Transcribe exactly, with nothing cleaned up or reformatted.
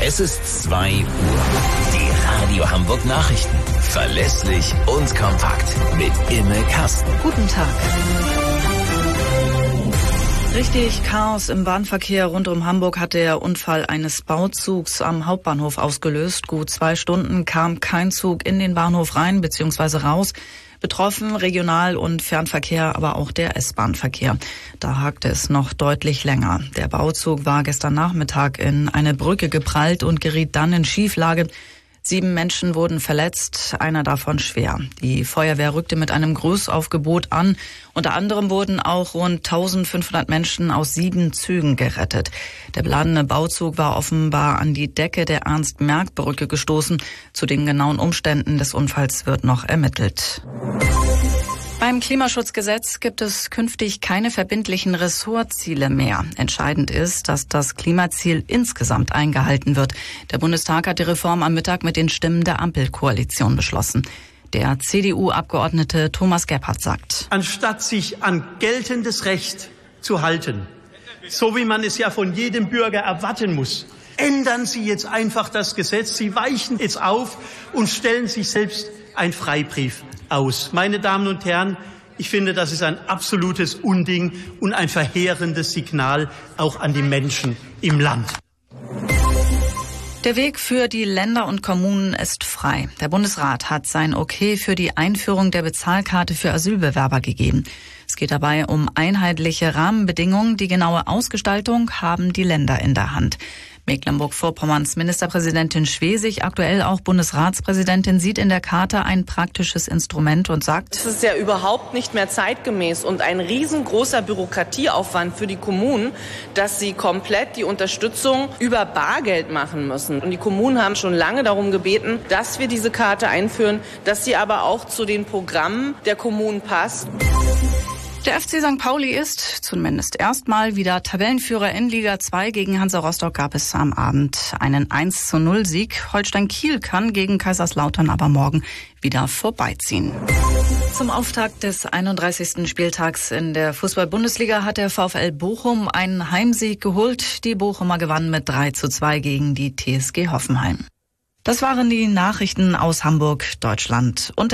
Es ist zwei Uhr. Die Radio Hamburg Nachrichten. Verlässlich und kompakt. Mit Imme Kasten. Guten Tag. Richtig Chaos im Bahnverkehr rund um Hamburg hat der Unfall eines Bauzugs am Hauptbahnhof ausgelöst. Gut zwei Stunden kam kein Zug in den Bahnhof rein bzw. raus. Betroffen Regional- und Fernverkehr, aber auch der S-Bahn-Verkehr. Da hakte es noch deutlich länger. Der Bauzug war gestern Nachmittag in eine Brücke geprallt und geriet dann in Schieflage. Sieben Menschen wurden verletzt, einer davon schwer. Die Feuerwehr rückte mit einem Großaufgebot an. Unter anderem wurden auch rund eintausendfünfhundert Menschen aus sieben Zügen gerettet. Der beladene Bauzug war offenbar an die Decke der Ernst-Merck-Brücke gestoßen. Zu den genauen Umständen des Unfalls wird noch ermittelt. Beim Klimaschutzgesetz gibt es künftig keine verbindlichen Ressortziele mehr. Entscheidend ist, dass das Klimaziel insgesamt eingehalten wird. Der Bundestag hat die Reform am Mittag mit den Stimmen der Ampelkoalition beschlossen. Der C D U-Abgeordnete Thomas Gebhardt sagt: Anstatt sich an geltendes Recht zu halten, so wie man es ja von jedem Bürger erwarten muss, ändern Sie jetzt einfach das Gesetz. Sie weichen jetzt auf und stellen sich selbst einen Freibrief aus. Meine Damen und Herren, ich finde, das ist ein absolutes Unding und ein verheerendes Signal auch an die Menschen im Land. Der Weg für die Länder und Kommunen ist frei. Der Bundesrat hat sein Okay für die Einführung der Bezahlkarte für Asylbewerber gegeben. Es geht dabei um einheitliche Rahmenbedingungen. Die genaue Ausgestaltung haben die Länder in der Hand. Mecklenburg-Vorpommerns Ministerpräsidentin Schwesig, aktuell auch Bundesratspräsidentin, sieht in der Karte ein praktisches Instrument und sagt: Es ist ja überhaupt nicht mehr zeitgemäß und ein riesengroßer Bürokratieaufwand für die Kommunen, dass sie komplett die Unterstützung über Bargeld machen müssen. Und die Kommunen haben schon lange darum gebeten, dass wir diese Karte einführen, dass sie aber auch zu den Programmen der Kommunen passt. Der F C Sankt Pauli ist zumindest erstmal wieder Tabellenführer in Liga zwei. Gegen Hansa Rostock gab es am Abend einen eins zu null Sieg. Holstein Kiel kann gegen Kaiserslautern aber morgen wieder vorbeiziehen. Zum Auftakt des einunddreißigsten Spieltags in der Fußball-Bundesliga hat der VfL Bochum einen Heimsieg geholt. Die Bochumer gewannen mit drei zu zwei gegen die T S G Hoffenheim. Das waren die Nachrichten aus Hamburg, Deutschland und